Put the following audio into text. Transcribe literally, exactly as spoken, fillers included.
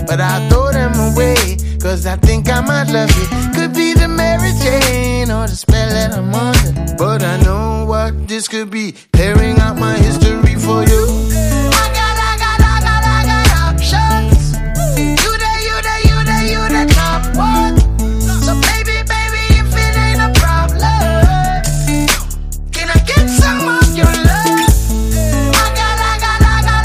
but I throw them away, cause I think I might love it. Could be the Mary Jane or the spell that I'm under, but I know what this could be. Clearing out my